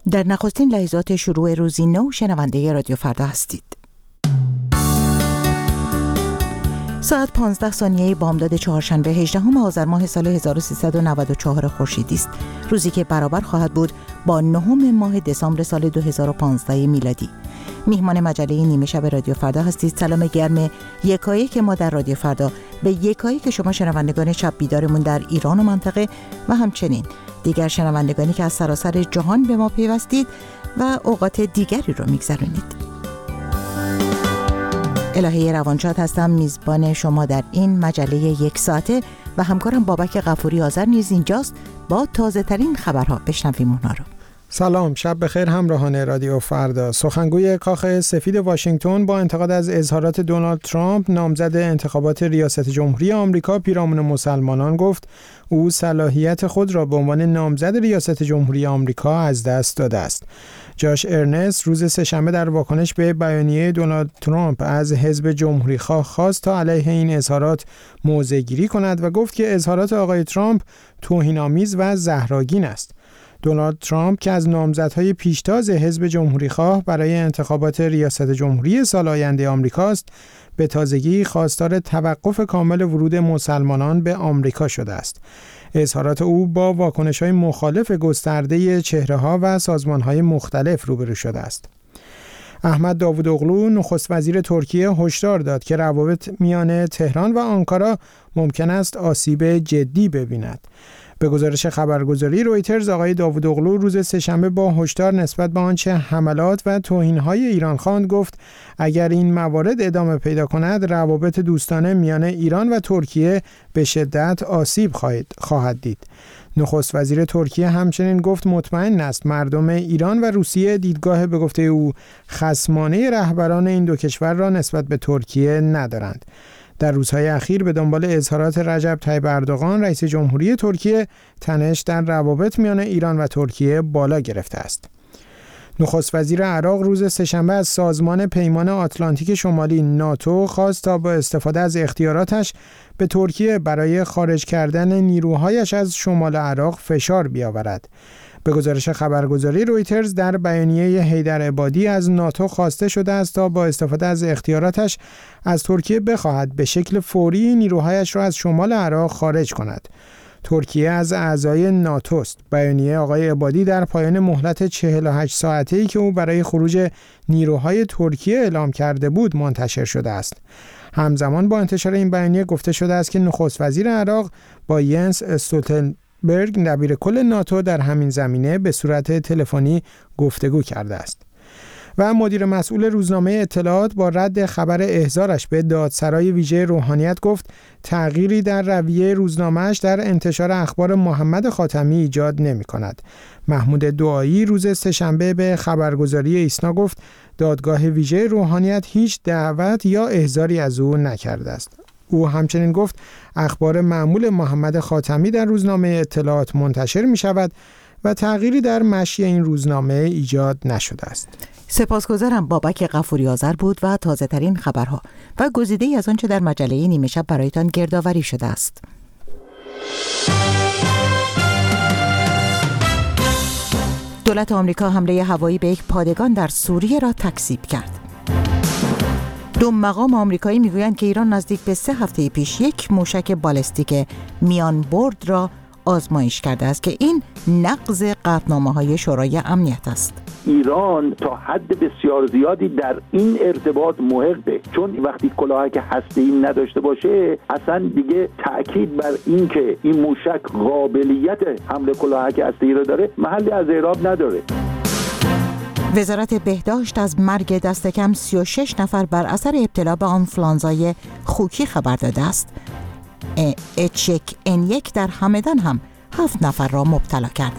در نخستین لحظات شروع روزی نو شنونده رادیو فردا هستید. ساعت 15 بامداد چهارشنبه 18 آذر ماه سال 1394 خورشیدی است، روزی که برابر خواهد بود با 9 ماه دسامبر سال 2015 میلادی. میهمان مجله نیمه شب رادیو فردا هستید. سلام گرم یکایک ما در رادیو فردا به یکایک شما شنوندگان شب بیدارمون در ایران و منطقه و همچنین دیگر شنوندگانی که از سراسر جهان به ما پیوستید و اوقات دیگری رو میگذرونید. الهه روانشاد هستم، میزبان شما در این مجله یک ساعته و همکارم بابک غفوری آذر نیز اینجاست با تازه ترین خبرها. بشنویم اونها رو. سلام، شب بخیر همراهان رادیو فردا. سخنگوی کاخ سفید واشنگتن با انتقاد از اظهارات دونالد ترامپ نامزد انتخابات ریاست جمهوری آمریکا پیرامون مسلمانان گفت او صلاحیت خود را به عنوان نامزد ریاست جمهوری آمریکا از دست داده است. جاش ارنست روز سه‌شنبه در واکنش به بیانیه دونالد ترامپ از حزب جمهوری‌خواه خواست تا علیه این اظهارات موضع‌گیری کند و گفت که اظهارات آقای ترامپ توهین‌آمیز و زهرآگین است. دونالد ترامپ که از نامزدهای پیشتاز حزب جمهوری‌خواه برای انتخابات ریاست جمهوری سال آینده آمریکاست، به تازگی خواستار توقف کامل ورود مسلمانان به آمریکا شده است. اظهارات او با واکنش‌های مخالف گسترده چهره‌ها و سازمان‌های مختلف روبرو شده است. احمد داوودوغلو نخست وزیر ترکیه هشدار داد که روابط میان تهران و آنکارا ممکن است آسیب جدی ببیند. به گزارش خبرگزاری رویترز، آقای داوودوغلو روز سه‌شنبه با هشدار نسبت به آنچه حملات و توهین‌های ایران خواند گفت اگر این موارد ادامه پیدا کند روابط دوستانه میان ایران و ترکیه به شدت آسیب خواهد دید. نخست وزیر ترکیه همچنین گفت مطمئن است مردم ایران و روسیه دیدگاه به گفته او خصمانه رهبران این دو کشور را نسبت به ترکیه ندارند. در روزهای اخیر به دنبال اظهارات رجب طیب اردوغان رئیس جمهوری ترکیه، تنش در روابط میان ایران و ترکیه بالا گرفته است. نخست وزیر عراق روز سه‌شنبه از سازمان پیمان آتلانتیک شمالی ناتو خواست تا با استفاده از اختیاراتش به ترکیه برای خارج کردن نیروهایش از شمال عراق فشار بیاورد. به گزارش خبرگزاری رویترز در بیانیه حیدر عبادی از ناتو خواسته شده است تا با استفاده از اختیاراتش از ترکیه بخواهد به شکل فوری نیروهایش را از شمال عراق خارج کند. ترکیه از اعضای ناتو است. بیانیه آقای عبادی در پایان مهلت 48 ساعته‌ای که او برای خروج نیروهای ترکیه اعلام کرده بود منتشر شده است. همزمان با انتشار این بیانیه گفته شده است که نخست وزیر عراق با ینس استولتنبرگ دبیر کل ناتو در همین زمینه به صورت تلفنی گفتگو کرده است. و مدیر مسئول روزنامه اطلاعات با رد خبر احضارش به دادسرای ویژه روحانیت گفت تغییری در رویه روزنامه‌اش در انتشار اخبار محمد خاتمی ایجاد نمی‌کند. محمود دعایی روز سه‌شنبه به خبرگزاری ایسنا گفت دادگاه ویژه روحانیت هیچ دعوت یا احضاری از او نکرده است. او همچنین گفت اخبار معمول محمد خاتمی در روزنامه اطلاعات منتشر می‌شود و تغییری در مشی این روزنامه ایجاد نشده است. سپاسگزارم. بابک غفوری آذر بود و تازه ترین خبرها و گزیده‌ای از آنچه در مجله نیمه شب برایتان گردآوری شده است. دولت آمریکا حمله هوایی به یک پادگان در سوریه را تکذیب کرد. دو مقام آمریکایی میگویند که ایران نزدیک به 3 هفته پیش یک موشک بالستیک میان برد را آزمایش کرده است که این نقض قطعنامه‌های شورای امنیت است. ایران تا حد بسیار زیادی در این ارتباط محقه، چون وقتی کلاهک هسته‌ای نداشته باشه اصلا دیگه تأکید بر این که این موشک قابلیت حمله کلاهک هسته‌ای را داره محلی از اعراب نداره. وزارت بهداشت از مرگ دست کم 36 نفر بر اثر ابتلا به آنفلانزای خوکی خبر داده است. H1N1 در همدان هم 7 نفر را مبتلا کرده.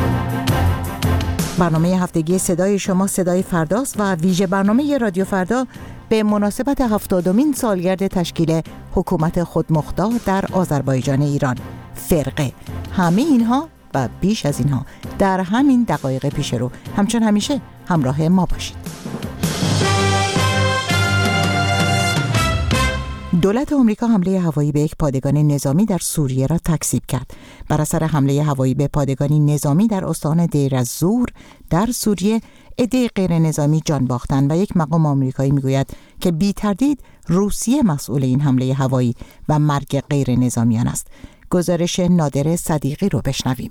برنامه هفتگی صدای شما صدای فرداست و ویژه برنامه رادیو فردا به مناسبت 70مین سالگرد تشکیل حکومت خودمختار در آذربایجان ایران فرقه. همه اینها و بیش از اینها در همین دقایق پیش رو. همچون همیشه همراه ما باشید. دولت آمریکا حمله هوایی به یک پادگان نظامی در سوریه را تکذیب کرد. بر اثر حمله هوایی به پادگانی نظامی در استان دیر الزور در سوریه، عده غیر نظامی جان باختند و یک مقام آمریکایی میگوید که بی تردید روسیه مسئول این حمله هوایی و مرگ غیر نظامیان است. گزارش نادر صدیقی رو بشنویم.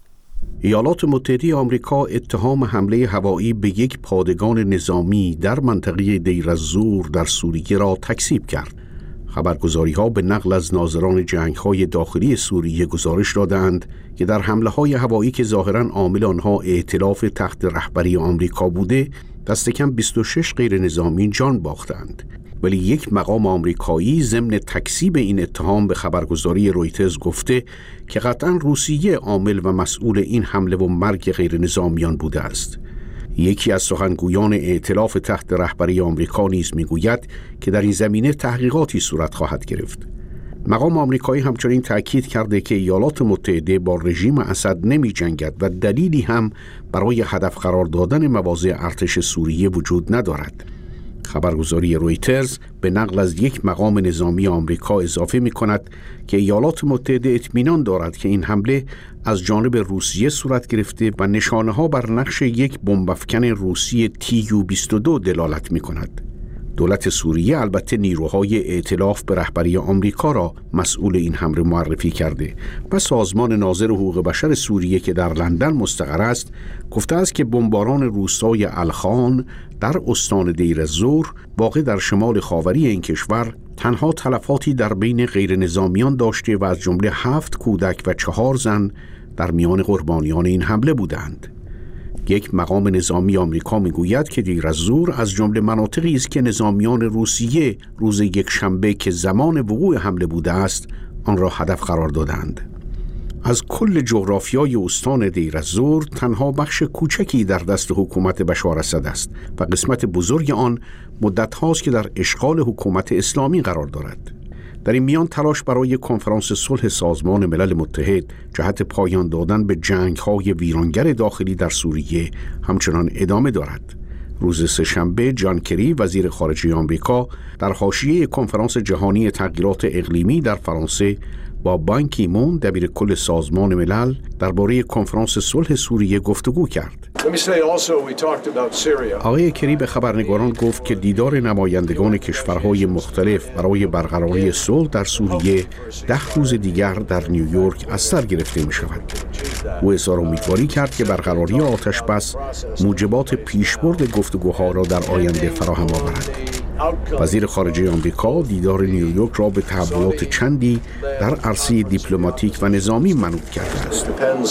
ایالات متحده آمریکا اتهام حمله هوایی به یک پادگان نظامی در منطقه دیر الزور در سوریه را تکذیب کرد. خبرگزاری‌ها به نقل از ناظران جنگ‌های داخلی سوریه گزارش دادند که در حمله‌های هوایی که ظاهراً عامل آنها ائتلاف تحت رهبری آمریکا بوده، دست کم 26 غیر نظامی جان باختند. ولی یک مقام آمریکایی ضمن تکذیب این اتهام به خبرگزاری رویترز گفته که قطعاً روسیه عامل و مسئول این حمله و مرگ غیر نظامیان بوده است. یکی از سخنگویان ائتلاف تحت رهبری آمریکا نیز میگوید که در این زمینه تحقیقاتی صورت خواهد گرفت. مقام آمریکایی همچنین تأکید کرده که ایالات متحده با رژیم اسد نمی جنگد و دلیلی هم برای هدف قرار دادن مواضع ارتش سوریه وجود ندارد. خبرگزاری رویترز به نقل از یک مقام نظامی آمریکا اضافه می کند که ایالات متحده اطمینان دارد که این حمله از جانب روسیه صورت گرفته و نشانه ها بر نقش یک بمب‌افکن روسی TU-22 دلالت می کند. دولت سوریه البته نیروهای ائتلاف به رهبری آمریکا را مسئول این حمله معرفی کرده و سازمان ناظر حقوق بشر سوریه که در لندن مستقر است گفته است که بمباران روستای الخان در استان دیر الزور واقع در شمال خاوری این کشور تنها تلفاتی در بین غیر نظامیان داشته و از جمله 7 کودک و 4 زن در میان قربانیان این حمله بودند. یک مقام نظامی آمریکا میگوید که دیر الزور از جمله مناطقی است که نظامیان روسیه روز یکشنبه که زمان وقوع حمله بوده است آن را هدف قرار دادند. از کل جغرافیای استان دیر الزور تنها بخش کوچکی در دست حکومت بشار اسد است و قسمت بزرگ آن مدت هاست که در اشغال حکومت اسلامی قرار دارد. در این میان تلاش برای کنفرانس صلح سازمان ملل متحد جهت پایان دادن به جنگ‌های ویرانگر داخلی در سوریه همچنان ادامه دارد. روز سه‌شنبه جان کری وزیر خارجه آمریکا در حاشیه کنفرانس جهانی تغییرات اقلیمی در فرانسه با بان کی مون دبیر کل سازمان ملل درباره کنفرانس صلح سوریه گفتگو کرد. آقای کری به خبرنگاران گفت که دیدار نمایندگان کشورهای مختلف برای برقراری صلح در سوریه 10 روز دیگر در نیویورک از سر گرفته می شود. او اظهار امیدواری کرد که برقراری آتش بس موجبات پیشبرد گفتگوها را در آینده فراهم آورد. وزیر خارجه آمریکا دیدار نیویورک را به تحولات چندی در عرصه دیپلماتیک و نظامی منوط کرده است.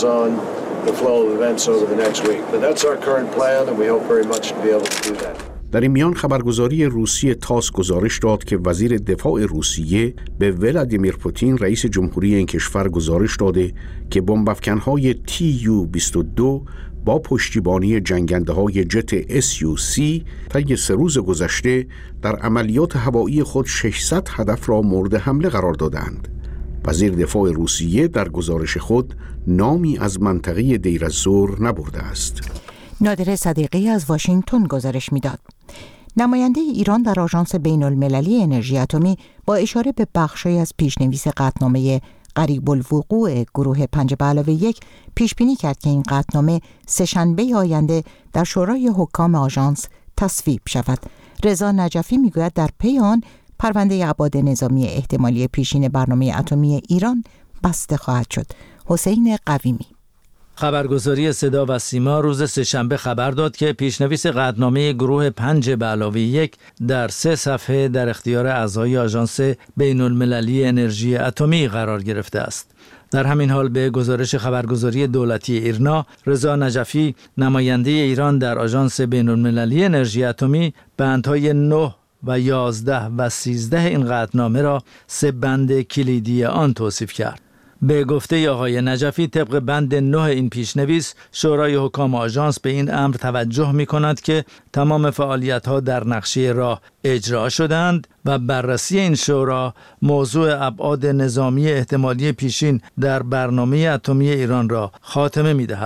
در این میان خبرگزاری روسیه تاس گزارش داد که وزیر دفاع روسیه به ولادیمیر پوتین رئیس جمهوری این کشور گزارش داده که بمب‌افکن‌های TU-22 با پشتیبانی جنگنده‌های جت SUC طی 3 روز گذشته در عملیات هوایی خود 600 هدف را مورد حمله قرار دادند. وزیر دفاع روسیه در گزارش خود نامی از منطقه دیر الزور نبرده است. نادر صدیقی از واشنگتن گزارش می‌داد. نماینده ایران در آژانس بین‌المللی انرژی اتمی با اشاره به بخشی از پیشنویس قطعنامه قریب الوقوع گروه 5+1 پیش بینی کرد که این قطعنامه سه‌شنبه آینده در شورای حکام آژانس تصویب شود. رضا نجفی میگوید در پی آن پرونده ابعاد نظامی احتمالی پیشین برنامه اتمی ایران بسته خواهد شد. حسین قویمی. خبرگزاری صدا و سیما روز سه‌شنبه خبر داد که پیشنویس قطعنامه گروه 5+1 در 3 صفحه در اختیار اعضای آژانس بین‌المللی انرژی اتمی قرار گرفته است. در همین حال به گزارش خبرگزاری دولتی ایرنا، رضا نجفی نماینده ایران در آژانس بین‌المللی انرژی اتمی بندهای 9 و 11 و 13 این قطعنامه را 3 بند کلیدی آن توصیف کرد. به گفته آقای نجفی طبق بند 9 این پیشنویس شورای حکام آژانس به این امر توجه می کند که تمام فعالیت‌ها در نقشه راه اجرا شدند و بررسی این شورا موضوع ابعاد نظامی احتمالی پیشین در برنامه اتمی ایران را خاتمه می دهد.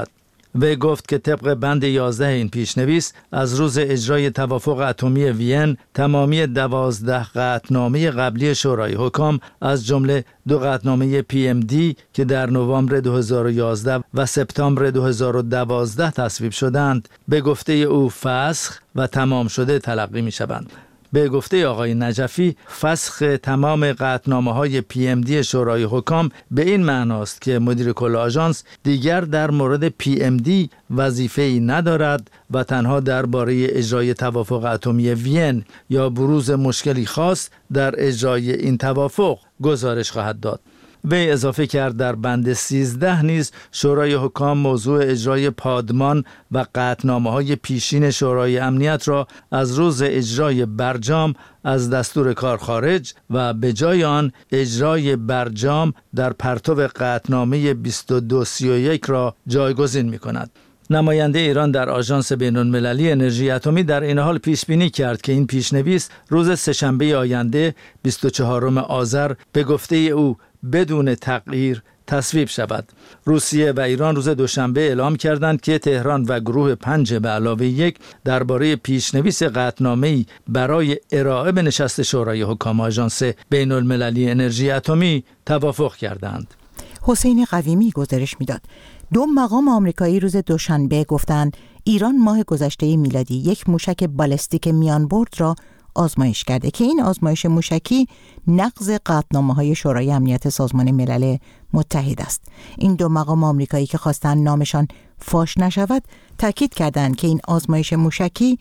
و گفت که طبق بند 11 این پیشنویس از روز اجرای توافق اتمی وین تمامی 12 قطعنامه قبلی شورای حکام از جمله 2 قطعنامه PMD که در نوامبر 2011 و سپتامبر 2012 تصویب شدند به گفته او فسخ و تمام شده تلقی می شوند. به گفته آقای نجفی فسخ تمام قطعنامه‌های PMD شورای حکام به این معناست که مدیر کل آژانس دیگر در مورد PMD وظیفه‌ای ندارد و تنها درباره اجرای توافق اتمی وین یا بروز مشکلی خاص در اجرای این توافق گزارش خواهد داد. وی اضافه کرد در بند 13 نیز شورای حکام موضوع اجرای پادمان و قطعنامه‌های پیشین شورای امنیت را از روز اجرای برجام از دستور کار خارج و به جای آن اجرای برجام در پرتو قطعنامه 2231 را جایگزین می‌کند. نماینده ایران در آژانس بین‌المللی انرژی اتمی در این حال پیش بینی کرد که این پیشنویس روز سه‌شنبه آینده 24 آذر به گفته او بدون تغییر تصویب شود. روسیه و ایران روز دوشنبه اعلام کردند که تهران و گروه 5+1 درباره پیشنویس قطعنامه‌ای برای ارائه به نشست شورای حکام آژانس بین‌المللی انرژی اتمی توافق کردند. حسین قویمی گزارش میداد 2 مقام آمریکایی روز دوشنبه گفتند ایران ماه گذشته میلادی یک موشک بالستیک میانبرد را آزمایش کرده که این آزمایش موشکی نقض قطعنامه‌های شورای امنیت سازمان ملل متحد است. این 2 مقام آمریکایی که خواستند نامشان فاش نشود تاکید کردند که این آزمایش موشکی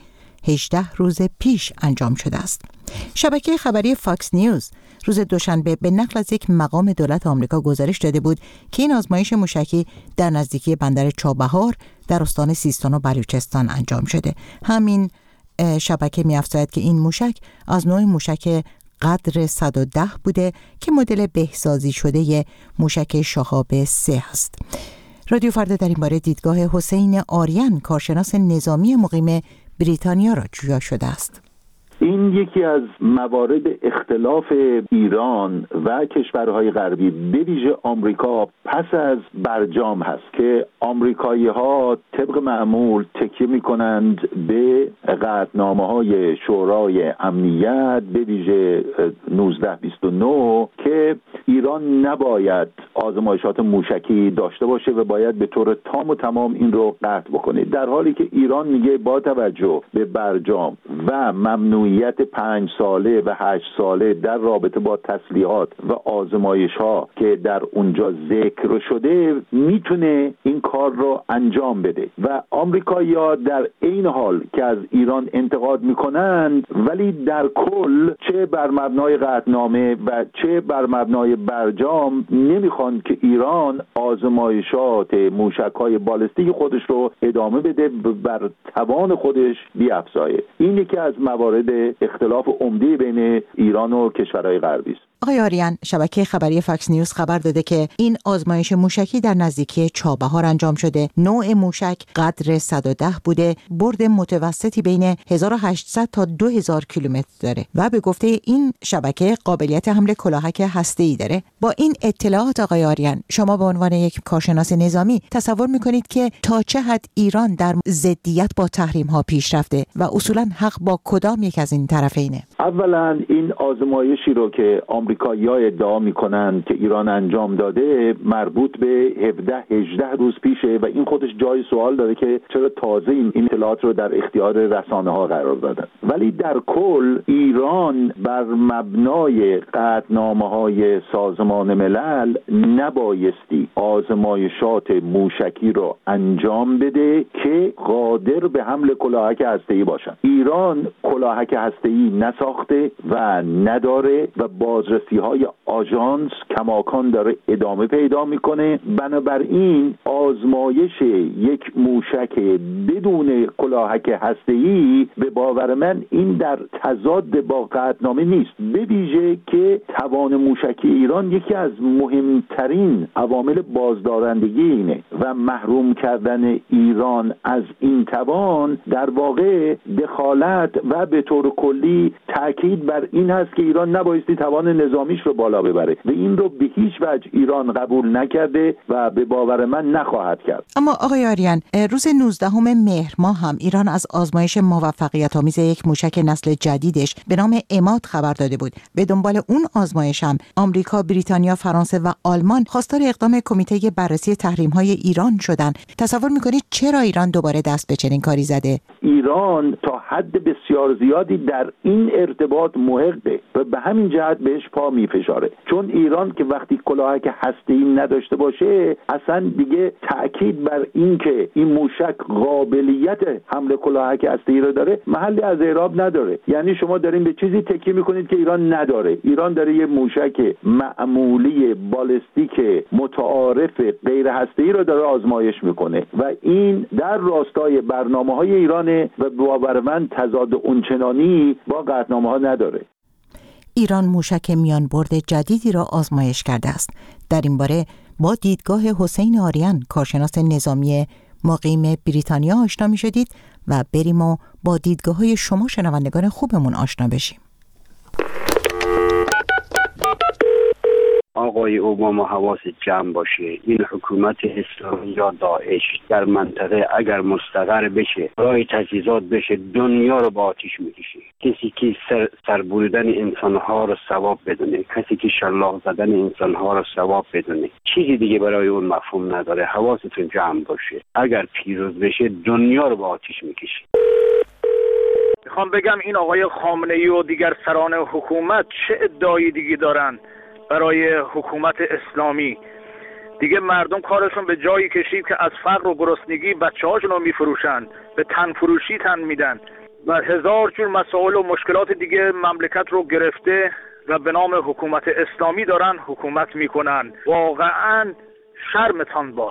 18 روز پیش انجام شده است. شبکه خبری فاکس نیوز روز دوشنبه به نقل از یک مقام دولت آمریکا گزارش داده بود که این آزمایش موشکی در نزدیکی بندر چابهار در استان سیستان و بلوچستان انجام شده. همین شبکه می‌افزاید که این موشک از نوع موشک قدر 110 بوده که مدل بهسازی شده موشک شهاب 3 است. رادیو فردا در این باره دیدگاه حسین آریان کارشناس نظامی مقیم بریتانیا را جویا شده است. این یکی از موارد اختلاف ایران و کشورهای غربی به ویژه آمریکا پس از برجام هست که آمریکایی‌ها طبق معمول تکیه می‌کنند به قطعنامه‌های شورای امنیت به ویژه 1929 که ایران نباید آزمایشات موشکی داشته باشه و باید به طور تام و تمام این رو قطع بکنه، در حالی که ایران میگه با توجه به برجام و ممنوعیت 5 ساله و 8 ساله در رابطه با تسلیحات و آزمایش‌ها که در اونجا ذکر شده میتونه این کار رو انجام بده و آمریکایی‌ها در این حال که از ایران انتقاد میکنند ولی در کل چه بر مبنای قطعنامه و چه بر مبنای برجام نمیخوان که ایران آزمایشات موشک‌های بالستیک خودش رو ادامه بده، بر توان خودش بیافزایه. این یکی از موارد اختلاف عمده بین ایران و کشورهای غربی است. آقای آریان، شبکه خبری فاکس نیوز خبر داده که این آزمایش موشکی در نزدیکی چابهار انجام شده. نوع موشک قدر 110 بوده، برد متوسطی بین 1800 تا 2000 کیلومتر داره و به گفته این شبکه قابلیت حمل کلاهک هسته‌ای داره. با این اطلاعات آقای آریان، شما به عنوان یک کارشناس نظامی تصور میکنید که تا چه حد ایران در ضدیت با تحریم ها پیش رفته و اصولا حق با کدام یک از این طرفینه؟ اولا این آزمایشی رو که آمریکایی‌ها ادعا می‌کنند که ایران انجام داده مربوط به 17-18 روز پیشه و این خودش جای سوال داره که چرا تازه این اطلاعات رو در اختیار رسانه‌ها قرار دادن. ولی در کل ایران بر مبنای قطعنامه‌های سازمان ملل نبایستی آزمایشات موشکی رو انجام بده که قادر به حمل کلاهک هسته‌ای باشن. ایران کلاهک هسته‌ای نساخته و نداره و بازرسی‌های آژانس کماکان داره ادامه پیدا میکنه. بنابراین آزمایش یک موشک بدون کلاهک هسته‌ای به باور من این در تضاد با قطعنامه نیست، به ویژه که توان موشکی ایران یکی از مهمترین عوامل بازدارندگی اینه و محروم کردن ایران از این توان در واقع دخالت و به طور کلی تاکید بر این هست که ایران نبایستی توان نظامیش رو بالا ببره و این رو به هیچ وجه ایران قبول نکرده و به باور من نخواهد کرد. اما آقای آریان، روز 19 مهر ماه هم ایران از آزمایش موفقیت‌آمیز یک موشک نسل جدیدش به نام عماد خبر داده بود. به دنبال اون آزمایش هم آمریکا، بریتانیا، فرانسه و آلمان خواستار اقدام کمیته بررسی تحریم‌های ایران شدن. تصور می‌کنید چرا ایران دوباره دست به چنین کاری زده؟ ایران تا حد بسیار زیادی در این ارتباط محقه و به همین جهت بهش پا میفشاره، چون ایران که وقتی کلاهک هسته‌ای نداشته باشه اصلا دیگه تأکید بر این که این موشک قابلیت حمله کلاهک هسته‌ای رو داره محلی از اعراب نداره. یعنی شما دارین به چیزی تکیه میکنید که ایران نداره. ایران داره یه موشک معمولی بالستیک متعارف غیر هسته‌ای رو داره آزمایش میکنه و این در راستای برنامه‌های ایرانه و باور من تضاد اونچنانی با قطعنامه‌ها نداره. ایران موشک میانبرد جدیدی را آزمایش کرده است. در این باره با دیدگاه حسین آریان، کارشناس نظامی مقیم بریتانیا آشنا می شدید و بریم و با دیدگاه‌های شما شنوندگان خوبمون آشنا بشیم. آقای اوباما حواس جمع باشه. این حکومت اسلامی یا داعش در منطقه اگر مستقر بشه، راه تجهیزات بشه، دنیا رو با آتیش میکشه. کسی که سربریدن انسانها رو ثواب بدونه، کسی که شلاق زدن انسانها رو ثواب بدونه، چیزی دیگه برای اون مفهوم نداره. حواستون جمع باشه. اگر پیروز بشه دنیا رو با آتیش میکشه. میخوام بگم این آقای خامنه‌ای و دیگر سران حکومت چه ادعای دیگه دارن برای حکومت اسلامی. دیگه مردم کارشون به جایی کشید که از فقر و گرسنگی بچه‌هاشون رو میفروشن، به تن فروشی تن میدن و هزار جور مسائل و مشکلات دیگه مملکت رو گرفته و به نام حکومت اسلامی دارن حکومت میکنن. واقعا شرمتان باد.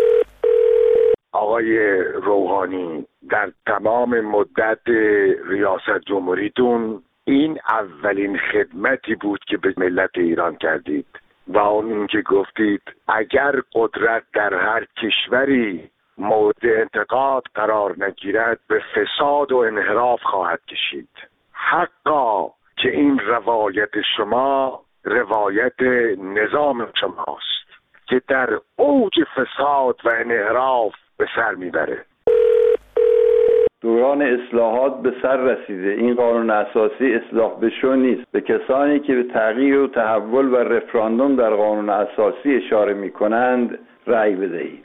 آقای روحانی، در تمام مدت ریاست جمهوریتون این اولین خدمتی بود که به ملت ایران کردید و اون که گفتید اگر قدرت در هر کشوری مورد انتقاد قرار نگیرد به فساد و انحراف خواهد کشید. حقا که این روایت شما روایت نظام شماست که در اوج فساد و انحراف به سر میبره. دوران اصلاحات به سر رسیده. این قانون اساسی اصلاح بشو نیست. به کسانی که به تغییر و تحول و رفراندوم در قانون اساسی اشاره می کنند رأی بدهید.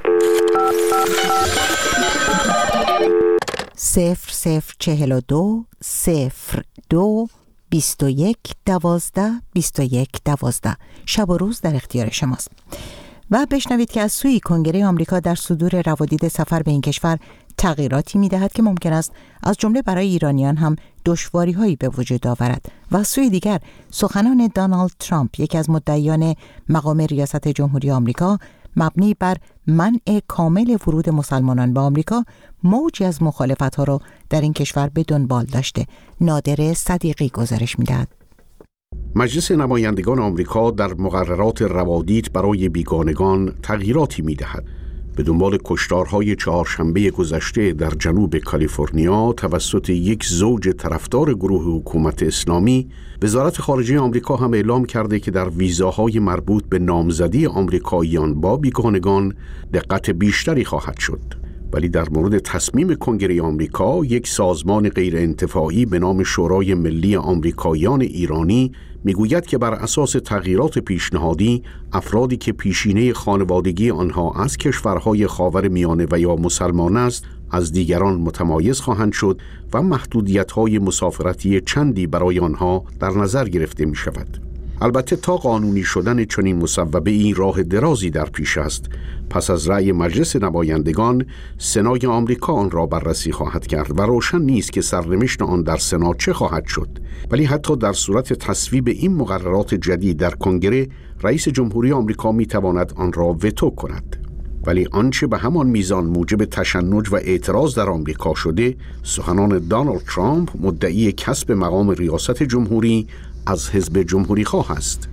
0042 02 21 12 21 12 شب و روز در اختیار شماست. و بشنوید که از سوی کنگره آمریکا در صدور روادید سفر به این کشور تغییراتی می‌دهد که ممکن است از جمله برای ایرانیان هم دشواری‌هایی به وجود آورد و از سوی دیگر سخنان دونالد ترامپ، یکی از مدعیان مقام ریاست جمهوری آمریکا، مبنی بر منع کامل ورود مسلمانان به آمریکا، موجی از مخالفت‌ها را در این کشور به دنبال داشته. نادر صدیقی گزارش می‌دهد. مجلس نمایندگان آمریکا در مقررات روادید برای بیگانگان تغییراتی می‌دهد. به دنبال کشتارهای چهارشنبه گذشته در جنوب کالیفرنیا توسط یک زوج طرفدار گروه حکومت اسلامی، وزارت خارجه آمریکا هم اعلام کرده که در ویزاهای مربوط به نامزدی آمریکاییان با بیگانگان دقت بیشتری خواهد شد. ولی در مورد تصمیم کنگره آمریکا، یک سازمان غیرانتفاعی به نام شورای ملی آمریکاییان ایرانی میگوید که بر اساس تغییرات پیشنهادی، افرادی که پیشینه خانوادگی آنها از کشورهای خاورمیانه و یا مسلمان است، از دیگران متمایز خواهند شد و محدودیت‌های مسافرتی چندی برای آنها در نظر گرفته می شود. البته تا قانونی شدن چنین مصوبه‌ای راه درازی در پیش است. پس از رأی مجلس نمایندگان، سنای آمریکا آن را بررسی خواهد کرد و روشن نیست که سرنوشت آن در سنا چه خواهد شد. ولی حتی در صورت تصویب این مقررات جدید در کنگره، رئیس جمهوری آمریکا می‌تواند آن را وتو کند. ولی آنچه به همان میزان موجب تشنج و اعتراض در آمریکا شده، سخنان دونالد ترامپ، مدعی کسب مقام ریاست جمهوری، از حزب جمهوری خواه است.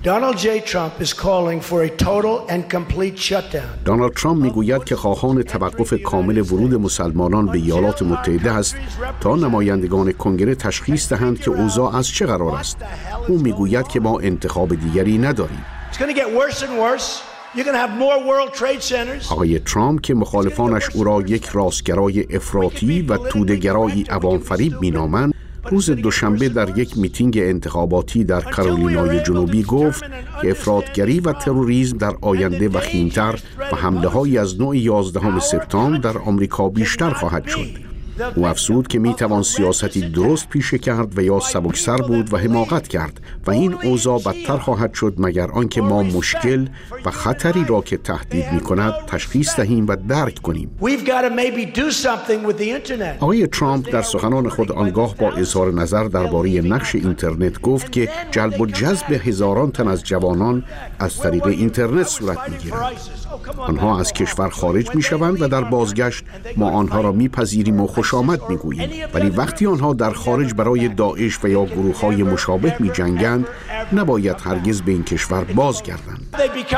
دونالد ترامپ میگوید که خواهان توقف کامل ورود مسلمانان به ایالات متحده است تا نمایندگان کنگره تشخیص دهند که اوضاع از چه قرار است. او میگوید که ما انتخاب دیگری نداریم. آقای ترامپ که مخالفانش او را یک راستگرای افراطی و توده‌گرایی عوام‌فریب مینامند، روز دوشنبه در یک میتینگ انتخاباتی در کارولینای جنوبی گفت که افراطگری و تروریسم در آینده وخیم‌تر و حمله‌هایی از نوع 11 سپتامبر در آمریکا بیشتر خواهد شد. او افزود که میتوان سیاستی درست پیشه کرد و یا سبکسر بود و حماقت کرد و این اوضاع بدتر خواهد شد مگر آنکه ما مشکل و خطری را که تهدید میکند تشخیص دهیم و درک کنیم. آقای ترامپ در سخنان خود آنگاه با اظهار نظر درباره نقش اینترنت گفت که جلب و جذب هزاران تن از جوانان از طریق اینترنت صورت میگیرد. آنها از کشور خارج میشوند و در بازگشت ما آنها را میپذیریم و خوش آمد میگوییم، ولی وقتی آنها در خارج برای داعش و یا گروه‌های مشابه می‌جنگند نباید هرگز به این کشور بازگردند.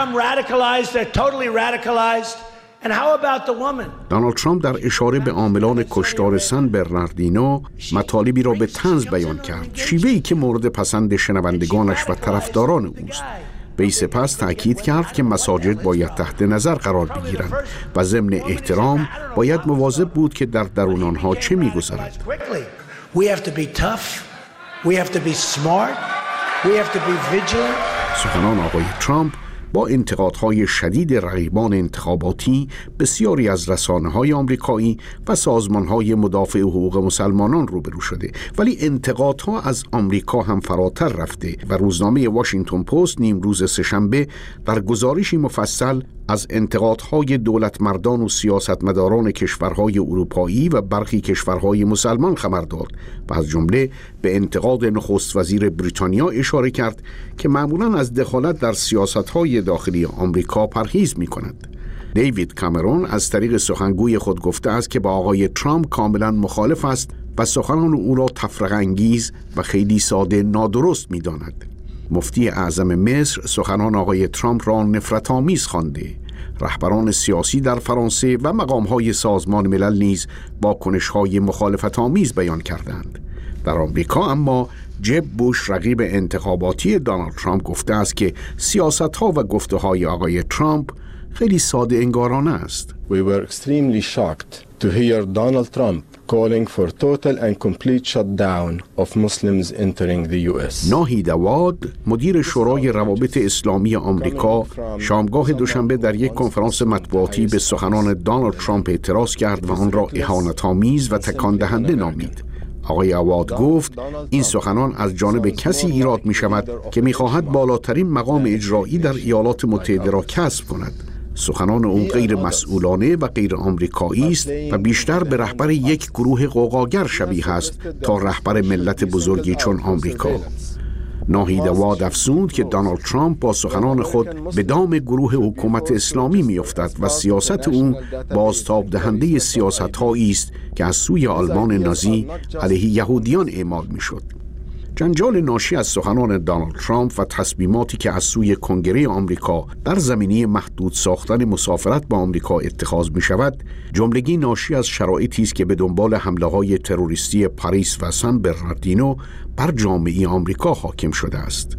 دونالد ترامپ در اشاره به عاملان کشتار سن برناردینو مطالبی را به طنز بیان کرد، شیوهی که مورد پسند شنوندگانش و طرفداران اوست. وی سپس تأکید کرد که مساجد باید تحت نظر قرار بگیرند و ضمن احترام باید مواظب بود که در درون آنها چه می‌گذرد. سخنان آقای ترامپ با انتقادهای شدید رقیبان انتخاباتی بسیاری از رسانه‌های آمریکایی و سازمان‌های مدافع حقوق مسلمانان روبرو شده، ولی انتقادها از آمریکا هم فراتر رفته و روزنامه واشنگتن پست نیمروز سه‌شنبه در گزارشی مفصل از انتقادهای دولتمردان و سیاستمداران کشورهای اروپایی و برخی کشورهای مسلمان خبر داد و از جمله به انتقاد نخست وزیر بریتانیا اشاره کرد که معمولاً از دخالت در سیاستهای داخلی آمریکا پرهیز می‌کند. دیوید کامرون از طریق سخنگوی خود گفته است که با آقای ترامپ کاملاً مخالف است و سخنان او را تفرقه‌انگیز و خیلی ساده نادرست می‌داند. مفتی اعظم مصر سخنان آقای ترامپ را نفرت‌آمیز خوانده. رهبران سیاسی در فرانسه و مقام‌های سازمان ملل نیز واکنش‌های مخالفت‌آمیز بیان کردند. در آمریکا اما جب بوش رقیب انتخاباتی دونالد ترامپ گفته است که سیاست‌ها و گفته‌های آقای ترامپ خیلی ساده انگارانه است. We were extremely shocked to hear Donald Trump calling for total and complete shutdown of Muslims entering the US. ناهید عواد مدیر شورای روابط اسلامی آمریکا شامگاه دوشنبه در یک کنفرانس مطبوعاتی به سخنان دونالد ترامپ اعتراض کرد و آن را اهانت‌آمیز و تکان دهنده نامید. آقای عواد گفت این سخنان از جانب کسی ایراد می شود که می خواهد بالاترین مقام اجرایی در ایالات متحده را کسب کند. سخنان او غیر مسئولانه و غیر آمریکایی است و بیشتر به رهبر یک گروه غوغاگر شبیه است تا رهبر ملت بزرگی چون آمریکا. ناهید عواد افزود که دونالد ترامپ با سخنان خود به دام گروه حکومت اسلامی می‌افتد و سیاست او بازتاب دهنده سیاست‌هایی است که از سوی آلمان نازی علیه یهودیان اعمال می‌شد. جنجال ناشی از سخنان دونالد ترامپ و تصمیماتی که از سوی کنگره آمریکا در زمینه محدود ساختن مسافرت با آمریکا اتخاذ می شود، جملگی ناشی از شرایطی است که به دنبال حمله‌های تروریستی پاریس و سن برناردینو بر جامعه آمریکا حاکم شده است.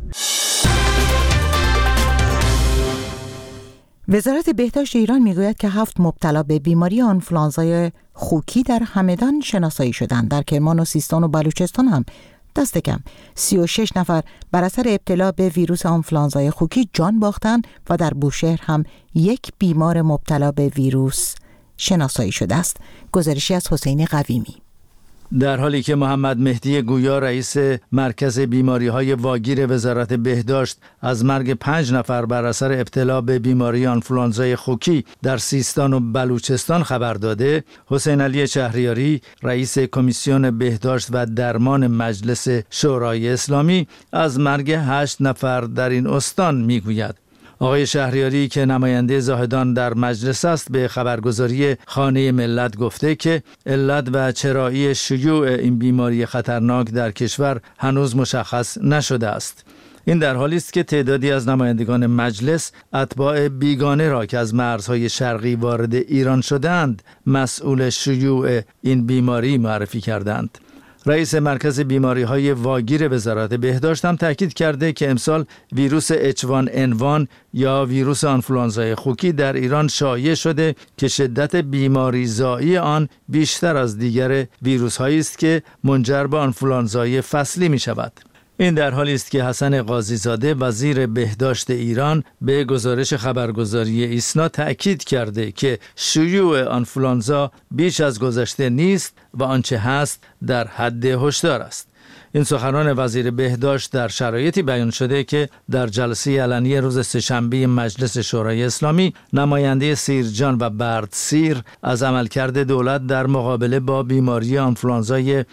وزارت بهداشت ایران میگوید که 7 مبتلا به بیماری آنفولانزای خوکی در همدان شناسایی شدند. در کرمان و سیستان و بلوچستان هم دست کم 36 نفر بر اثر ابتلا به ویروس آنفولانزای خوکی جان باختند و در بوشهر هم یک بیمار مبتلا به ویروس شناسایی شده است. گزارشی از حسین قویمی. در حالی که محمد مهدی گویا رئیس مرکز بیماری‌های واگیر وزارت بهداشت از مرگ 5 نفر بر اثر ابتلا به بیماری آنفولانزای خوکی در سیستان و بلوچستان خبر داده، حسین علی شهریاری رئیس کمیسیون بهداشت و درمان مجلس شورای اسلامی از مرگ 8 نفر در این استان میگوید. آقای شهریاری که نماینده زاهدان در مجلس است به خبرگزاری خانه ملت گفته که علت و چرایی شیوع این بیماری خطرناک در کشور هنوز مشخص نشده است. این در حالی است که تعدادی از نمایندگان مجلس اتباع بیگانه را که از مرزهای شرقی وارد ایران شدند مسئول شیوع این بیماری معرفی کردند. رئیس مرکز بیماری‌های واگیر وزارت بهداشت هم تاکید کرده که امسال ویروس H1N1 یا ویروس آنفولانزای خوکی در ایران شایع شده که شدت بیماریزایی آن بیشتر از دیگر ویروس‌هایی است که منجر به آنفولانزای فصلی می‌شود. این در حالی است که حسن قاضی‌زاده وزیر بهداشت ایران به گزارش خبرگزاری ایسنا تأکید کرده که شیوع آنفولانزا بیش از گذشته نیست و آنچه هست در حد هشدار است. این سخنان وزیر بهداشت در شرایطی بیان شده که در جلسه علنی روز سه‌شنبه مجلس شورای اسلامی نماینده سیرجان و بردسیر از عملکرد دولت در مقابله با بیماری آنفولانزای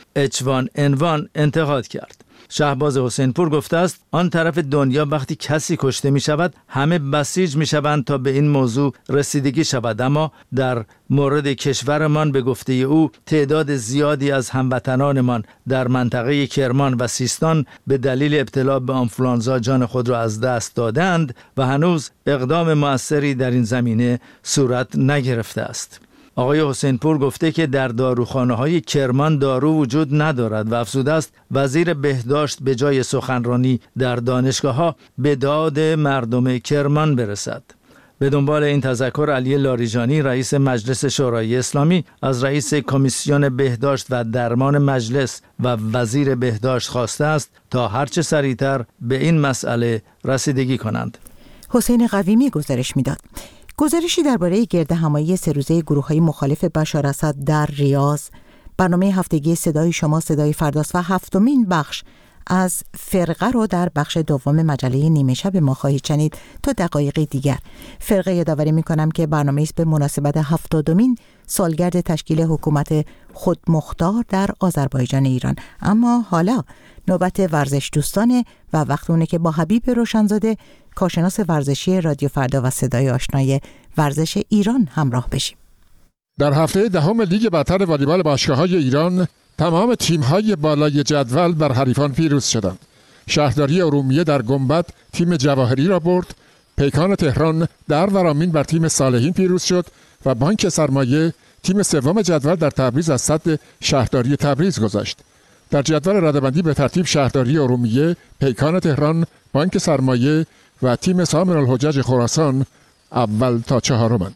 H1N1 انتقاد کرد. شهباز حسین پور گفته است آن طرف دنیا وقتی کسی کشته می شود همه بسیج می شوند تا به این موضوع رسیدگی شود، اما در مورد کشورمان به گفته او تعداد زیادی از هموطنانمان در منطقه کرمان و سیستان به دلیل ابتلا به آنفولانزا جان خود را از دست دادند و هنوز اقدام مؤثری در این زمینه صورت نگرفته است. آقای حسین پور گفته که در داروخانه‌های کرمان دارو وجود ندارد و افزوده است وزیر بهداشت به جای سخنرانی در دانشگاه‌ها به داد مردم کرمان برسد. به دنبال این تذکر علی لاریجانی رئیس مجلس شورای اسلامی از رئیس کمیسیون بهداشت و درمان مجلس و وزیر بهداشت خواسته است تا هرچه سریعتر به این مسئله رسیدگی کنند. حسین قویمی گزارش می‌داد. گزارشی درباره گردهمایی 3 روزه گروه‌های مخالف بشار اسد در ریاض، برنامه هفتگی صدای شما صدای فرداست و 7مین بخش از فرقه رو در بخش دوم مجله نیمه شب ما خواهید شنید تا دقایق دیگر. فرقه یادآوری می‌کنم که برنامه‌ای است به مناسبت 70مین سالگرد تشکیل حکومت خودمختار در آذربایجان ایران. اما حالا نوبت ورزش دوستانه و وقت اونه که با حبیب روشنزاده کارشناس ورزشی رادیو فردا و صدای آشنای ورزش ایران همراه بشیم. در هفته دهم لیگ برتر والیبال باشگاه‌های ایران تمام تیم‌های بالای جدول بر حریفان پیروز شدند. شهرداری ارومیه در گنبد تیم جواهری را برد، پیکان تهران در ورامین بر تیم صالحین پیروز شد و بانک سرمایه تیم سوم جدول در تبریز از صد شهرداری تبریز گذشت. در جدول رده‌بندی به ترتیب شهرداری ارومیه، پیکان تهران، بانک سرمایه و تیم سامر الحجج خراسان اول تا 4.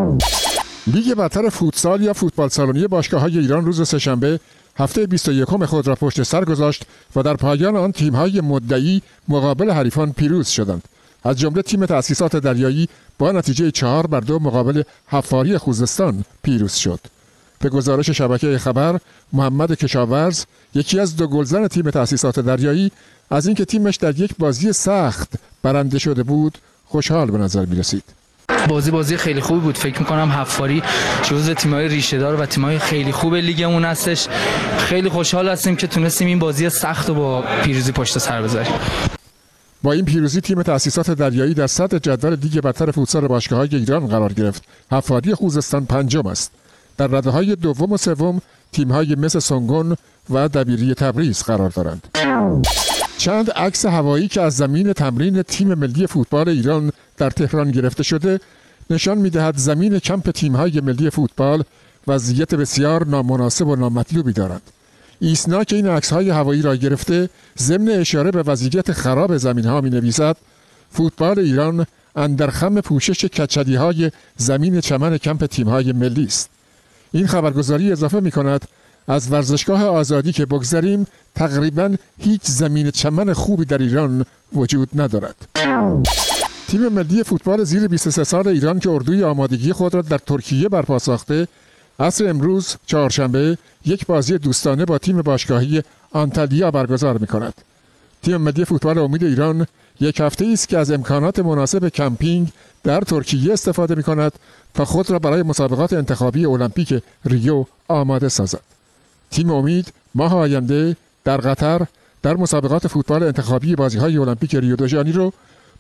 لیگ برتر فوتسال یا فوتبال سالونی باشگاه‌های ایران روز سه‌شنبه هفته 21 خود را پشت سر گذاشت و در پایان آن تیم‌های مدعی مقابل حریفان پیروز شدند. از جمله تیم تأسیسات دریایی با نتیجه 4-2 مقابل حفاری خوزستان پیروز شد. به گزارش شبکه خبر، محمد کشاورز یکی از 2 گلزن تیم تأسیسات دریایی از اینکه تیمش در یک بازی سخت برنده شده بود خوشحال به نظر می رسید. بازی خیلی خوبی بود. فکر می‌کنم حفاری جزو تیم‌های ریشه‌دار و تیم‌های خیلی خوب لیگمون هستش. خیلی خوشحال هستیم که تونستیم این بازی سخت رو با پیروزی پشت سر بذاریم. با این پیروزی تیم تأسیسات دریایی در صدر جدول لیگ برتر فوتسال باشگاه‌های ایران قرار گرفت. حفاری خوزستان 5م است. در رده‌های دوم و سوم تیم‌های مثل سنگون و دبیری تبریز قرار دارند. چند عکس هوایی که از زمین تمرین تیم ملی فوتبال ایران در تهران گرفته شده نشان می‌دهد زمین کمپ تیم‌های ملی فوتبال وضعیت بسیار نامناسب و نامطلوبی دارند. ایسنا که این عکس‌های هوایی را گرفته ضمن اشاره به وضعیت خراب زمین‌ها می‌نویسد فوتبال ایران اندر خم پوشش کچلی‌های زمین چمن کمپ تیم‌های ملی است. این خبرگزاری اضافه می‌کند از ورزشگاه آزادی که بگذریم تقریباً هیچ زمین چمن خوبی در ایران وجود ندارد. تیم ملی فوتبال زیر 23 سال ایران که اردوی آمادگی خود را در ترکیه برپا ساخته عصر امروز چهارشنبه یک بازی دوستانه با تیم باشگاهی آنتالیا برگزار می‌کند. تیم ملی فوتبال امید ایران یک هفته است که از امکانات مناسب کمپینگ در ترکیه استفاده می‌کند تا خود را برای مسابقات انتخابی المپیک ریو آماده سازد. تیم امید ماه آینده در قطر در مسابقات فوتبال انتخابی بازی‌های المپیک ریو دو ژانیرو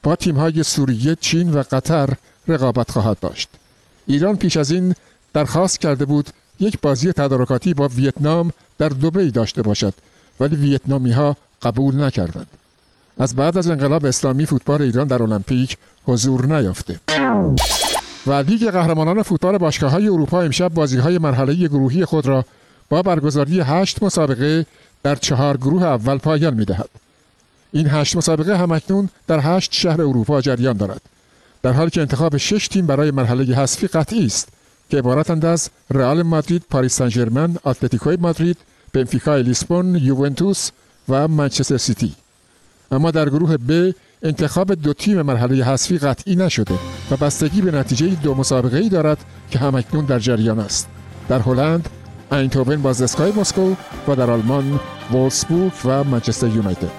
با تیم‌های سوریه، چین و قطر رقابت خواهد داشت. ایران پیش از این درخواست کرده بود یک بازی تدارکاتی با ویتنام در دبی داشته باشد، ولی ویتنامی‌ها قبول نکردند. از بعد از انقلاب اسلامی فوتبال ایران در المپیک حضور نیافته. و لیگ قهرمانان فوتبال باشگاه‌های اروپا امشب بازی‌های مرحله گروهی خود را با برگزاری 8 مسابقه در 4 گروه اول پایان می‌دهد. این 8 مسابقه همکنون در 8 شهر اروپا جریان دارد، در حالی که انتخاب 6 تیم برای مرحله حذفی قطعی است که عبارتند از رئال مادرید، پاریس سن ژرمن، اتلتیکو مادرید، بنفیکا لیسبون، یوونتوس و منچستر سیتی. اما در گروه ب انتخاب 2 تیم مرحله حذفی قطعی نشده و بستگی به نتیجه 2 مسابقه‌ای دارد که همکنون در جریان است. در هلند اینتوون با زسکای مسکو و در آلمان وولفسبورگ و منچستر یونایتد.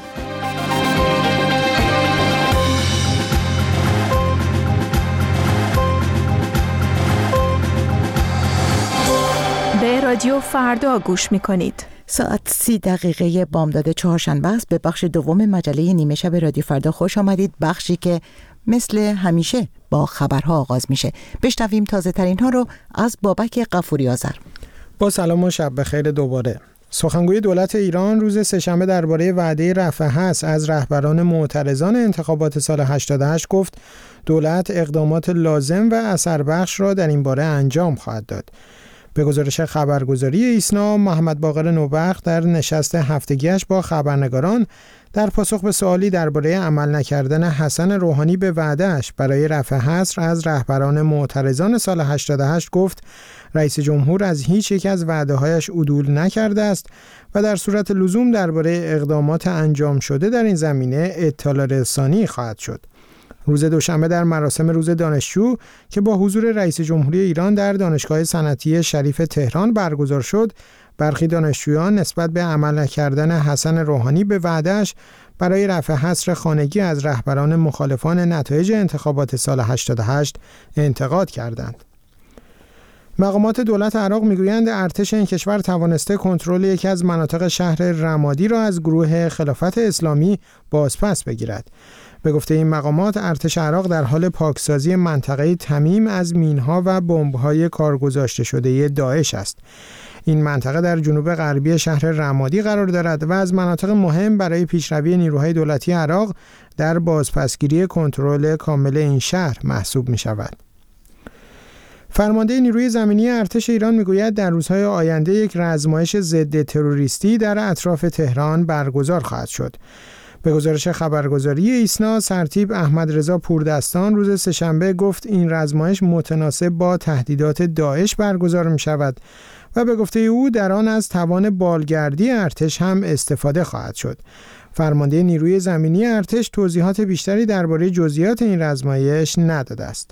به رادیو فردا گوش می‌کنید. ساعت 30 بامداد چهارشنبه است. به بخش دوم مجله نیمه شب رادیو فردا خوش آمدید. بخشی که مثل همیشه با خبرها آغاز میشه. بشنویم تازه ترین ها رو از بابک غفوری آذر. با سلام و شب بخیر دوباره. سخنگوی دولت ایران روز سه‌شنبه درباره وعده رفع حظر از رهبران معترضان انتخابات سال 88 گفت دولت اقدامات لازم و اثربخش را در این باره انجام خواهد داد. به گزارش خبرگزاری ایسنا، محمد باقر نوبخت در نشست هفتگیش با خبرنگاران در پاسخ به سوالی درباره عمل نکردن حسن روحانی به وعده‌اش برای رفع حظر از رهبران معترضان سال 88 گفت رئیس جمهور از هیچ یک از وعده‌هایش عدول نکرده است و در صورت لزوم درباره اقدامات انجام شده در این زمینه اطلاع رسانی خواهد شد. روز دوشنبه در مراسم روز دانشجو که با حضور رئیس جمهوری ایران در دانشگاه صنعتی شریف تهران برگزار شد، برخی دانشجویان نسبت به عمل نکردن حسن روحانی به وعده‌اش برای رفع حصر خانگی از رهبران مخالفان نتایج انتخابات سال 88 انتقاد کردند. مقامات دولت عراق میگویند ارتش این کشور توانسته کنترل یکی از مناطق شهر رمادی را از گروه خلافت اسلامی بازپس بگیرد. به گفته این مقامات ارتش عراق در حال پاکسازی منطقه تمیم از مینها و بمب‌های کارگذاشته شده داعش است. این منطقه در جنوب غربی شهر رمادی قرار دارد و از مناطق مهم برای پیشروی نیروهای دولتی عراق در بازپسگیری کنترل کامل این شهر محسوب می شود. فرمانده نیروی زمینی ارتش ایران میگوید در روزهای آینده یک رزمایش ضد تروریستی در اطراف تهران برگزار خواهد شد. به گزارش خبرگزاری ایسنا، سرتیپ احمد رضا پوردستان روز سه‌شنبه گفت این رزمایش متناسب با تهدیدات داعش برگزار می شود و به گفته او در آن از توان بالگردی ارتش هم استفاده خواهد شد. فرمانده نیروی زمینی ارتش توضیحات بیشتری درباره جزئیات این رزمایش نداده است.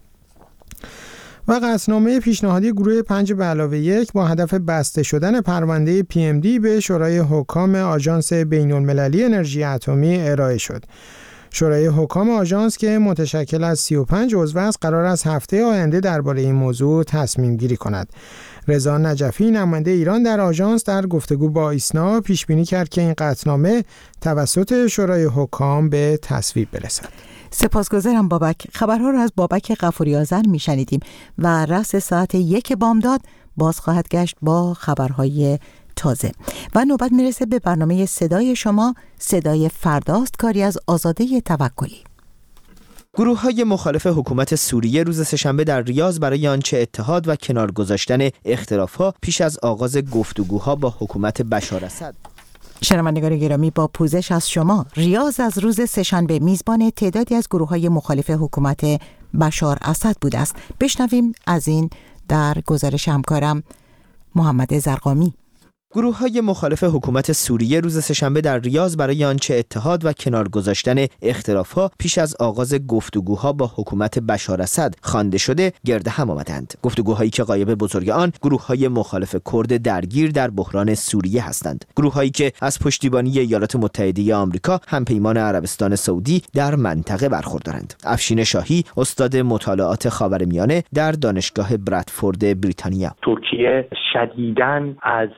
و قطعنامه پیشنهادی گروه 5+1 با هدف بسته شدن پرونده PMD به شورای حکام آژانس بین‌المللی انرژی اتمی ارائه شد. شورای حکام آژانس که متشکل از 35 عضو است قرار است هفته آینده درباره این موضوع تصمیم گیری کند. رضا نجفی نماینده ایران در آژانس در گفتگو با ایسنا پیش بینی کرد که این قطعنامه توسط شورای حکام به تصویب برسد. سپاسگزارم بابک. خبرها را از بابک غفوری آذر میشنیدیم و رأس ساعت 1 بامداد باز خواهد گشت با خبرهای تازه و نوبت میرسه به برنامه صدای شما. صدای فرداست، کاری از آزاده توکلی. گروه‌های مخالف حکومت سوریه روز سه‌شنبه در ریاض برای آنچه اتحاد و کنار گذاشتن اختلاف‌ها پیش از آغاز گفتگوها با حکومت بشار اسد. شنوندگان گرامی، با پوزش از شما، ریاض از روز سه‌شنبه میزبان تعدادی از گروه‌های مخالف حکومت بشار اسد بوده است. بشنویم از این در گزارش همکارم محمد زرقامی. گروه‌های مخالف حکومت سوریه روز سه‌شنبه در ریاض برای آنچه اتحاد و کنار گذاشتن اختلاف‌ها پیش از آغاز گفتگوها با حکومت بشار اسد خوانده شده گرد هم آمدند. گفتگوهایی که غایب بزرگ آن گروه‌های مخالف کرد درگیر در بحران سوریه هستند. گروه‌هایی که از پشتیبانی ایالات متحده آمریکا همپیمان عربستان سعودی در منطقه برخوردارند. افشین شاهی، استاد مطالعات خاورمیانه در دانشگاه برادفورد بریتانیا: ترکیه شدیداً از حضور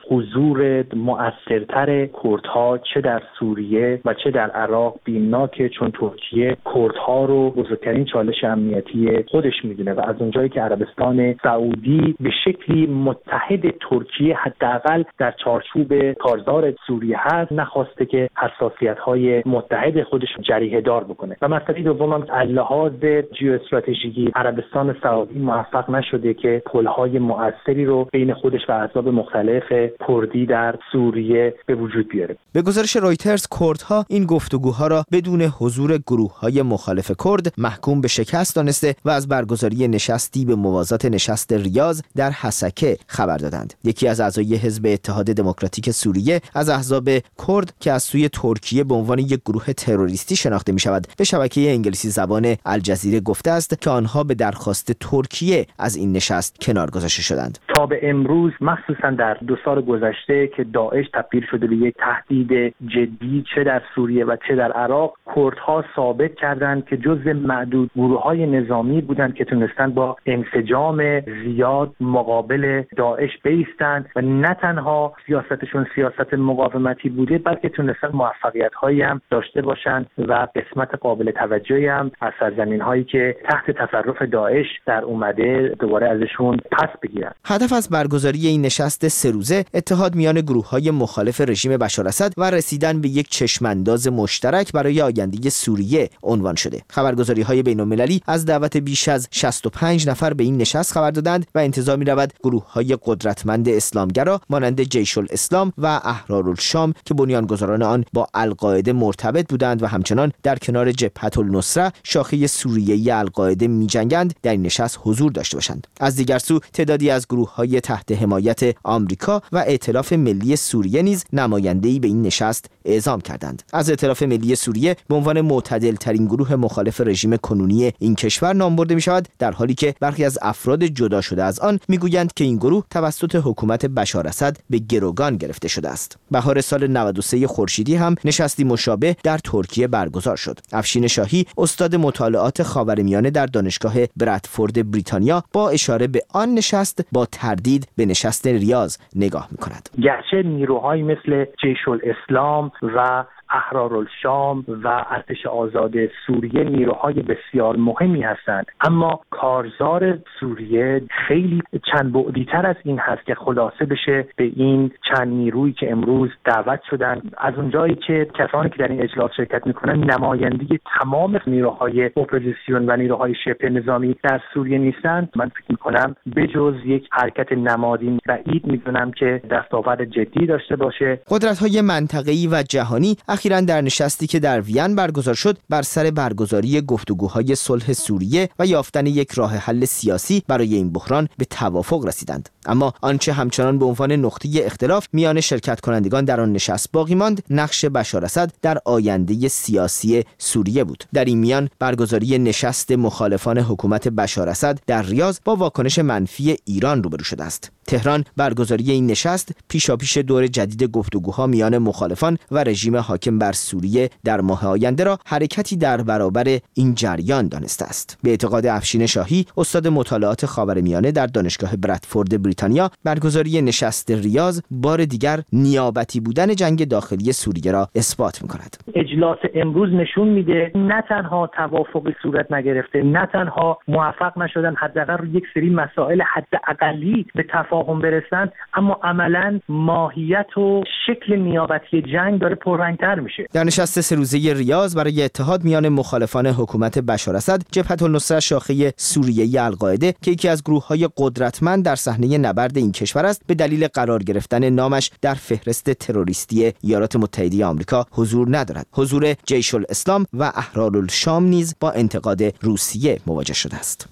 حضور مؤثرتر کردها چه در سوریه و چه در عراق بیمناکه، چون ترکیه کردها رو بزرگترین چالش امنیتی خودش میدونه و از اونجایی که عربستان سعودی به شکلی متحد ترکیه حداقل در چارچوب کارزار سوریه هست، نخواسته که حساسیت‌های متحد خودش جریحه دار بکنه. و مسئله دوم هم از لحاظ ژئواستراتژیکی عربستان سعودی موفق نشده که پل‌های مؤثری رو بین خودش و احزاب مختلف کردی در سوریه به وجود بیاره. به گزارش رایترز کردها این گفتگوها را بدون حضور گروه‌های مخالف کرد محکوم به شکست دانسته و از برگزاری نشستی به موازات نشست ریاض در حسکه خبر دادند. یکی از اعضای حزب اتحاد دموکراتیک سوریه از احزاب کرد که از سوی ترکیه به عنوان یک گروه تروریستی شناخته می‌شود به شبکه انگلیسی زبان الجزیره گفته است که آنها به درخواست ترکیه از این نشست کنار گذاشته شدند. تا به امروز مخصوصا در 2 سال گذشته که داعش تبدیل شده به یک تهدید جدی چه در سوریه و چه در عراق، کردها ثابت کردند که جزو معدود گروه‌های نظامی بودند که تونستند با انسجام زیاد مقابل داعش بایستند و نه تنها سیاستشون سیاست مقاومتی بوده بلکه تونستند موفقیت‌هایی هم داشته باشند و قسمت قابل توجهی هم از سرزمین‌هایی که تحت تصرف داعش در اومده دوباره ازشون پس بگیرن. هدف از برگزاری این نشست 3 روزه اتحاد میان گروه‌های مخالف رژیم بشاراسد و رسیدن به یک چشمانداز مشترک برای آینده سوریه عنوان شده. خبرگزاری‌های بین‌المللی از دعوت بیش از 65 نفر به این نشست خبر دادند و انتظار می‌رود گروه‌های قدرتمند اسلامگرا مانند جیش الاسلام و احرارالشام که بنیانگذاران آن با القاعده مرتبط بودند و همچنان در کنار جبهة النصره شاخه سوریه‌ای القاعده می‌جنگند در این نشست حضور داشته باشند. از دیگر سو تعدادی از گروه‌های تحت حمایت آمریکا و ائتلاف ملی سوریه نیز نماینده‌ای به این نشست اعزام کردند. از ائتلاف ملی سوریه به عنوان معتدل‌ترین گروه مخالف رژیم کنونی این کشور نام برده می‌شود، در حالی که برخی از افراد جدا شده از آن می‌گویند که این گروه توسط حکومت بشاراسد به گروگان گرفته شده است. بهار سال 93 خورشیدی هم نشستی مشابه در ترکیه برگزار شد. افشین شاهی استاد مطالعات خاورمیانه در دانشگاه برادفورد بریتانیا با اشاره به آن نشست با تردید به نشست ریاض نگاه می‌کند. گرچه نیروهایی مثل جیش الاسلام و احرارالشام و ارتش آزاد سوریه نیروهای بسیار مهمی هستند، اما کارزار سوریه خیلی چند بعدی تر از این هست که خلاصه بشه به این چند نیرویی که امروز دعوت شدن. از اونجایی که کسانی که در این اجلاس شرکت میکنن نمایندگی تمام نیروهای اپوزیسیون و نیروهای شبه نظامی در سوریه نیستند، من فکر میکنم بجز یک حرکت نمادین بعید میدونم که دستاورد جدی داشته باشه. قدرت‌های منطقه‌ای و جهانی اخیراً در نشستی که در وین برگزار شد بر سر برگزاری گفتگوهای صلح سوریه و یافتن یک راه حل سیاسی برای این بحران به توافق رسیدند. اما آنچه همچنان به عنوان نقطه اختلاف میان شرکت کنندگان در آن نشست باقی ماند، نقش بشاراسد در آینده سیاسی سوریه بود. در این میان برگزاری نشست مخالفان حکومت بشاراسد در ریاض با واکنش منفی ایران روبرو شده است. تهران برگزاری این نشست پیشاپیش دور جدید گفتگوها میان مخالفان و رژیم حاکم بر سوریه در ماه آینده را حرکتی در برابر این جریان دانسته است. به اعتقاد افشین شاهی استاد مطالعات خاورمیانه در دانشگاه برادفورد بریتانیا، برگزاری نشست ریاض بار دیگر نیابتی بودن جنگ داخلی سوریه را اثبات می‌کند. اجلاس امروز نشون میده نه تنها توافقی صورت نگرفته، نه تنها موفق نشدن حداقل روی یک سری مسائل حداقلی به تفاهم برسند، اما عملاً ماهیت و شکل نیابتی جنگ داره پررنگ‌تر میشه. در نشست 3 روزه ریاض برای اتحاد میان مخالفان حکومت بشاراسد، جبهة النصره شاخه سوریه‌ای القاعده که یکی از گروه‌های قدرتمند در صحنه نبرد این کشور است، به دلیل قرار گرفتن نامش در فهرست تروریستی ایالات متحده آمریکا حضور ندارد. حضور جیش الاسلام و احرارالشام نیز با انتقاد روسیه مواجه شده است.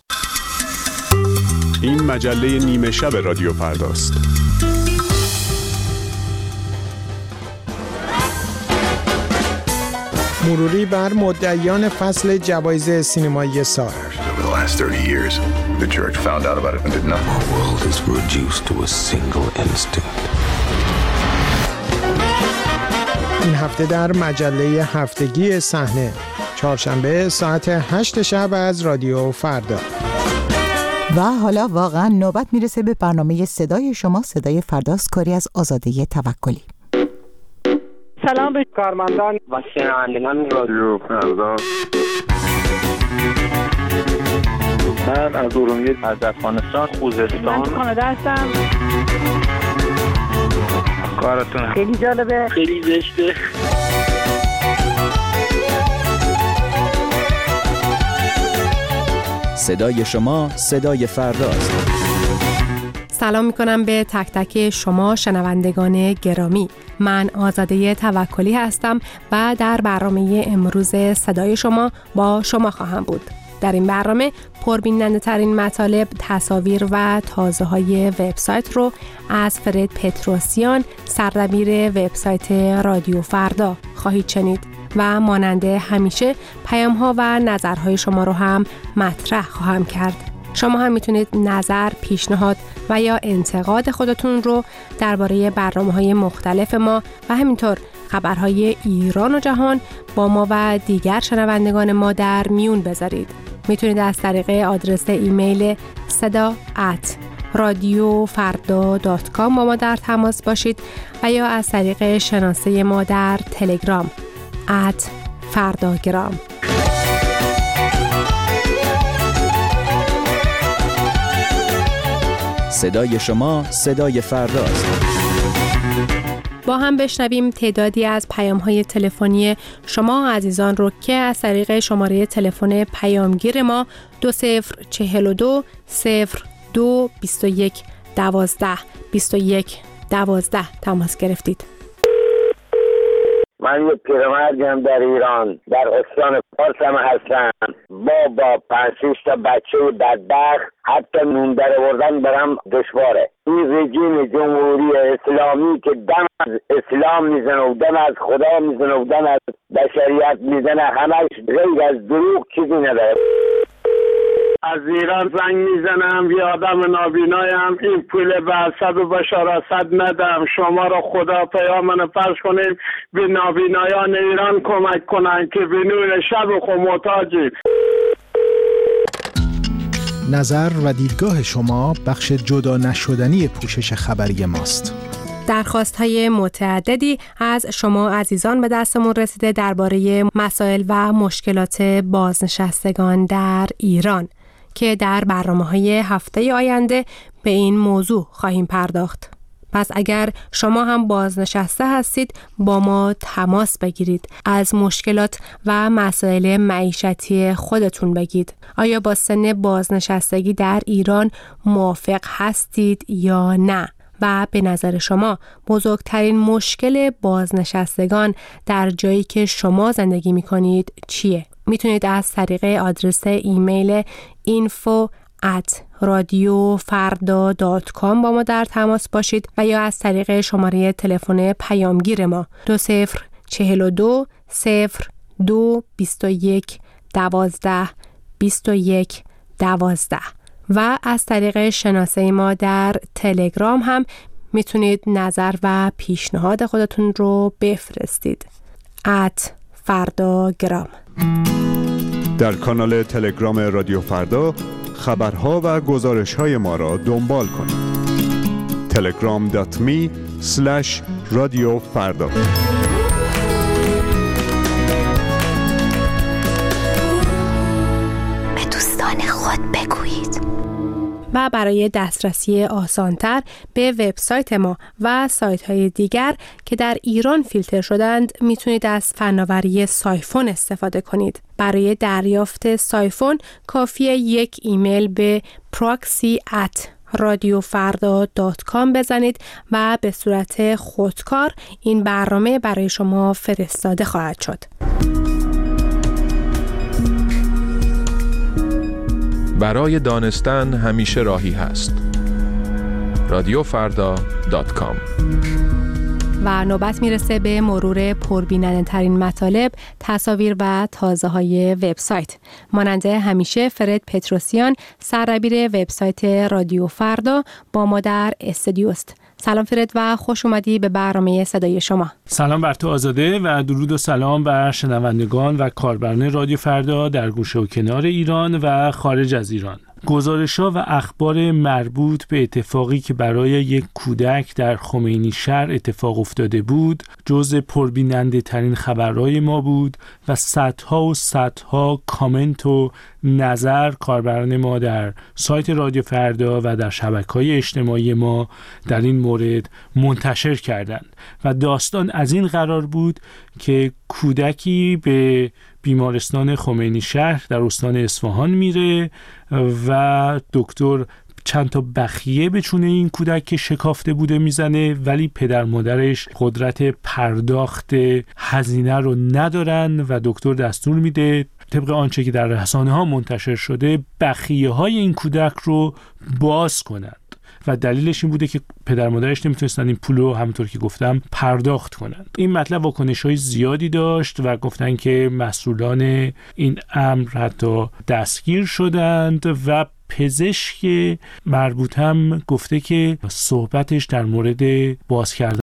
این مجله نیمه شب رادیو فرداست. مروری بر مدعیان فصل جوایز سینمایی سال. Over the last 30 years, the church found out about it and did nothing. Our world is reduced to a single instinct. این هفته در مجله هفتگی صحنه، چهارشنبه ساعت 8 شب از رادیو فردا. و حالا واقعا نوبت میرسه به برنامه صدای شما، صدای فرداست، کاری از آزاده توکلی. سلام به کارمندان و شنوندگان رادیو فردا. من از ارومیه، از افغانستان، خوزستان. من کانادا هستم. کارتون خیلی جالبه، خیلی زشته. صدای شما، صدای فرداست. سلام میکنم به تک تک شما شنوندگان گرامی. من آزاده توکلی هستم و در برنامه امروز صدای شما با شما خواهم بود. در این برنامه پربیننده ترین مطالب، تصاویر و تازه های وبسایت رو از فرد پتروسیان، سردبیر وبسایت رادیو فردا خواهید شنید و مانند همیشه پیام ها و نظرهای شما رو هم مطرح خواهم کرد. شما هم میتونید نظر، پیشنهاد و یا انتقاد خودتون رو درباره برنامه‌های مختلف ما و همینطور خبرهای ایران و جهان با ما و دیگر شنوندگان ما در میون بذارید. میتونید از طریق آدرس ایمیل sada@radiofarda.com با ما در تماس باشید و یا از طریق شناسه ما در تلگرام @فرداگرام. صدای شما، صدای فرداست. با هم بشنویم تعدادی از پیام‌های تلفنی شما عزیزان رو که از طریق شماره تلفن پیامگیر ما 2042 02 21 12 21 12 تماس گرفتید. من یه پیرمردم در ایران، در استان فارس هم هستم. با 5-6 تا بچه بدبخت، حتی نون در آوردن برام دشواره. این رژیم جمهوری اسلامی که دم از اسلام میزنه و دم از خدا میزنه و دم از بشریت میزنه، همش غیر از دروغ چیزی نداره. از ایران زنگ میزنم، یه آدم نابینایم، این پول به اسد و بشار اسد ندم. شما را خدا پیامن فرض کنیم به نابینایان ایران کمک کنن که به نور شب و خو محتاجیم. نظر و دیدگاه شما بخش جدا نشدنی پوشش خبری ماست. درخواست‌های متعددی از شما عزیزان به دستمون رسیده درباره مسائل و مشکلات بازنشستگان در ایران که در برنامه‌های هفته آینده به این موضوع خواهیم پرداخت. پس اگر شما هم بازنشسته هستید با ما تماس بگیرید، از مشکلات و مسائل معیشتی خودتون بگید. آیا با سن بازنشستگی در ایران موافق هستید یا نه؟ و به نظر شما بزرگترین مشکل بازنشستگان در جایی که شما زندگی می‌کنید چیه؟ میتونید از طریق آدرس ایمیل info@radiofarda.com با ما در تماس باشید و یا از طریق شماره تلفن پیامگیر ما 2042 02 21 12 21 12 و از طریق شناسه ما در تلگرام هم میتونید نظر و پیشنهاد خودتون رو بفرستید. @فرداگرام. در کانال تلگرام رادیو فردا خبرها و گزارش‌های ما را دنبال کنید. telegram.me/radiofarda. به دوستان خود بگویید. و برای دسترسی آسانتر به وبسایت ما و سایت‌های دیگر که در ایران فیلتر شدند میتونید از فناوری سایفون استفاده کنید. برای دریافت سایفون کافیه یک ایمیل به proxy@radiofarda.com بزنید و به صورت خودکار این برنامه برای شما فرستاده خواهد شد. برای دانستن همیشه راهی هست. radiofarda.com. و نوبت میرسه به مرور پربیننده ترین مطالب، تصاویر و تازه های وبسایت. مانند همیشه فرد پتروسیان، سردبیر وبسایت رادیو فردا با ما در استودیوست. سلام فرد و خوش اومدی به برنامه صدای شما. سلام بر تو آزاده و درود و سلام بر شنوندگان و کاربران رادیو فردا در گوشه و کنار ایران و خارج از ایران. گزارش‌ها و اخبار مربوط به اتفاقی که برای یک کودک در خمینی شهر اتفاق افتاده بود جزء پربیننده ترین خبرهای ما بود و صدها و صدها کامنت و نظر کاربران ما در سایت رادیو فردا و در شبکه‌های اجتماعی ما در این مورد منتشر کردند و داستان از این قرار بود که کودکی به بیمارستان خمینی شهر در استان اصفهان میره و دکتر چند تا بخیه به چونه این کودک که شکافته بوده میزنه، ولی پدر مادرش قدرت پرداخت هزینه رو ندارن و دکتر دستور میده طبق آنچه که در رسانه ها منتشر شده بخیه های این کودک رو باز کنند و دلیلش این بوده که پدر مادرش نمیتونستن این پول رو همونطور که گفتم پرداخت کنند. این مطلب واکنش‌های زیادی داشت و گفتن که مسئولان این امر حتی دستگیر شدند و پزشک مربوط هم گفته که صحبتش در مورد باز کردن